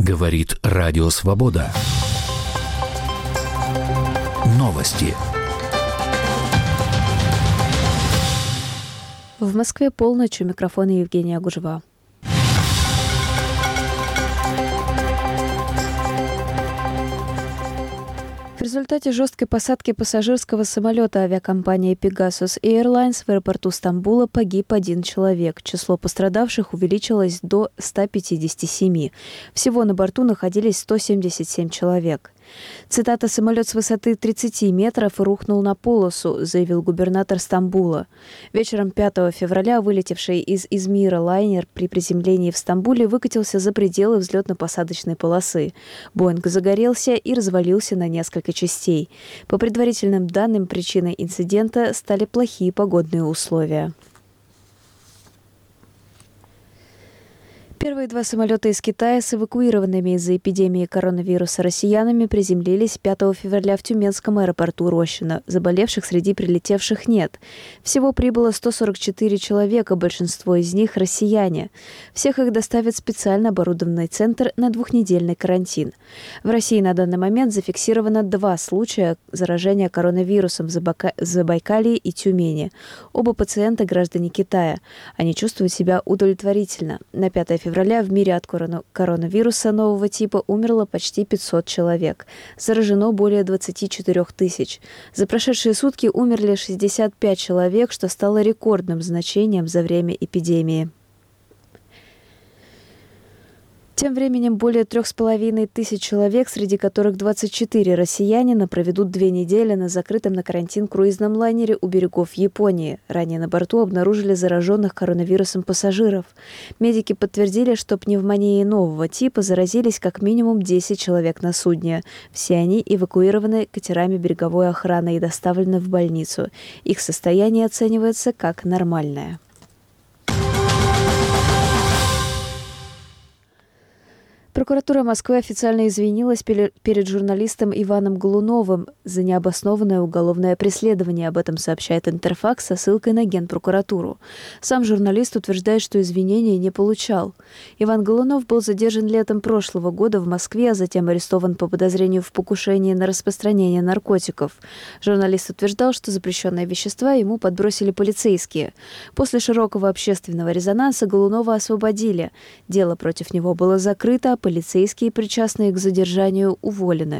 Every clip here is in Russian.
Говорит Радио Свобода. Новости. В Москве полночь. У микрофона Евгения Гужева. В результате жесткой посадки пассажирского самолета авиакомпании Pegasus Airlines в аэропорту Стамбула погиб один человек. Число пострадавших увеличилось до 157. Всего на борту находились 177 человек. Цитата: «Самолет с высоты 30 метров рухнул на полосу», заявил губернатор Стамбула. Вечером 5 февраля вылетевший из Измира лайнер при приземлении в Стамбуле выкатился за пределы взлетно-посадочной полосы. Боинг загорелся и развалился на несколько частей. По предварительным данным, причиной инцидента стали плохие погодные условия. Первые два самолета из Китая с эвакуированными из-за эпидемии коронавируса россиянами приземлились 5 февраля в Тюменском аэропорту Рощино. Заболевших среди прилетевших нет. Всего прибыло 144 человека, большинство из них – россияне. Всех их доставят в специально оборудованный центр на двухнедельный карантин. В России на данный момент зафиксировано 2 случая заражения коронавирусом в Забайкалье и Тюмени. Оба пациента – граждане Китая. Они чувствуют себя удовлетворительно. На 5 февраля в мире от коронавируса нового типа умерло почти 500 человек. Заражено более 24 тысяч. За прошедшие сутки умерли 65 человек, что стало рекордным значением за время эпидемии. Тем временем более 3500 человек, среди которых 24 россиянина, проведут 2 недели на закрытом на карантин круизном лайнере у берегов Японии. Ранее на борту обнаружили зараженных коронавирусом пассажиров. Медики подтвердили, что пневмонией нового типа заразились как минимум 10 человек на судне. Все они эвакуированы катерами береговой охраны и доставлены в больницу. Их состояние оценивается как нормальное. Прокуратура Москвы официально извинилась перед журналистом Иваном Голуновым за необоснованное уголовное преследование. Об этом сообщает Интерфакс со ссылкой на Генпрокуратуру. Сам журналист утверждает, что извинения не получал. Иван Голунов был задержан летом прошлого года в Москве, а затем арестован по подозрению в покушении на распространение наркотиков. Журналист утверждал, что запрещенные вещества ему подбросили полицейские. После широкого общественного резонанса Голунова освободили. Дело против него было закрыто, а полицейские, причастные к задержанию, уволены.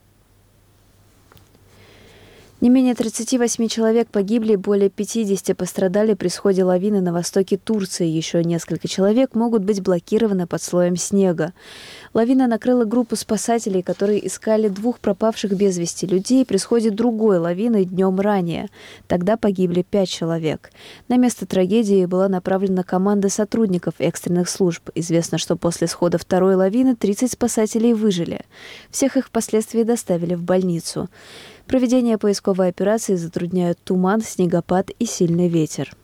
Не менее 38 человек погибли, более 50 пострадали при сходе лавины на востоке Турции. Еще несколько человек могут быть блокированы под слоем снега. Лавина накрыла группу спасателей, которые искали 2 пропавших без вести людей при сходе другой лавины днем ранее. Тогда погибли 5 человек. На место трагедии была направлена команда сотрудников экстренных служб. Известно, что после схода второй лавины 30 спасателей выжили. Всех их впоследствии доставили в больницу. Проведение поисковой операции затрудняют туман, снегопад и сильный ветер.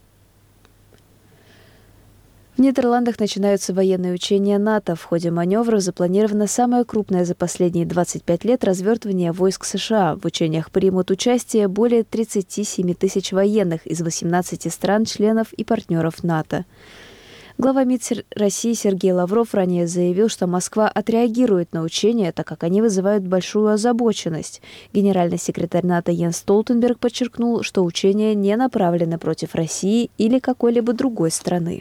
В Нидерландах начинаются военные учения НАТО. В ходе маневров запланировано самое крупное за последние 25 лет развертывание войск США. В учениях примут участие более 37 тысяч военных из 18 стран, членов и партнеров НАТО. Глава МИД России Сергей Лавров ранее заявил, что Москва отреагирует на учения, так как они вызывают большую озабоченность. Генеральный секретарь НАТО Йенс Столтенберг подчеркнул, что учения не направлены против России или какой-либо другой страны.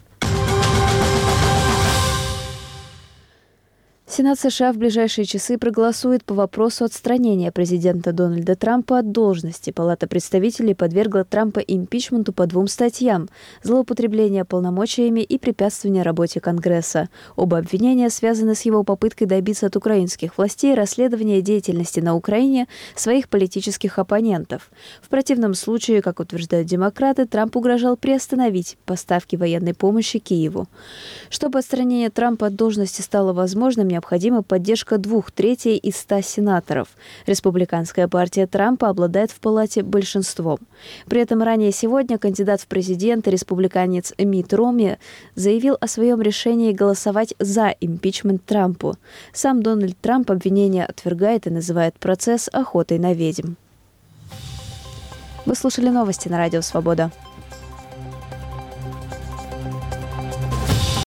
Сенат США в ближайшие часы проголосует по вопросу отстранения президента Дональда Трампа от должности. Палата представителей подвергла Трампа импичменту по 2 статьям – злоупотребление полномочиями и препятствование работе Конгресса. Оба обвинения связаны с его попыткой добиться от украинских властей расследования деятельности на Украине своих политических оппонентов. В противном случае, как утверждают демократы, Трамп угрожал приостановить поставки военной помощи Киеву. Чтобы отстранение Трампа от должности стало возможным, необходима поддержка 2/3 из 100 сенаторов. Республиканская партия Трампа обладает в палате большинством. При этом ранее сегодня кандидат в президенты, республиканец Митт Ромни, заявил о своем решении голосовать за импичмент Трампу. Сам Дональд Трамп обвинения отвергает и называет процесс охотой на ведьм. Вы слушали новости на Радио Свобода.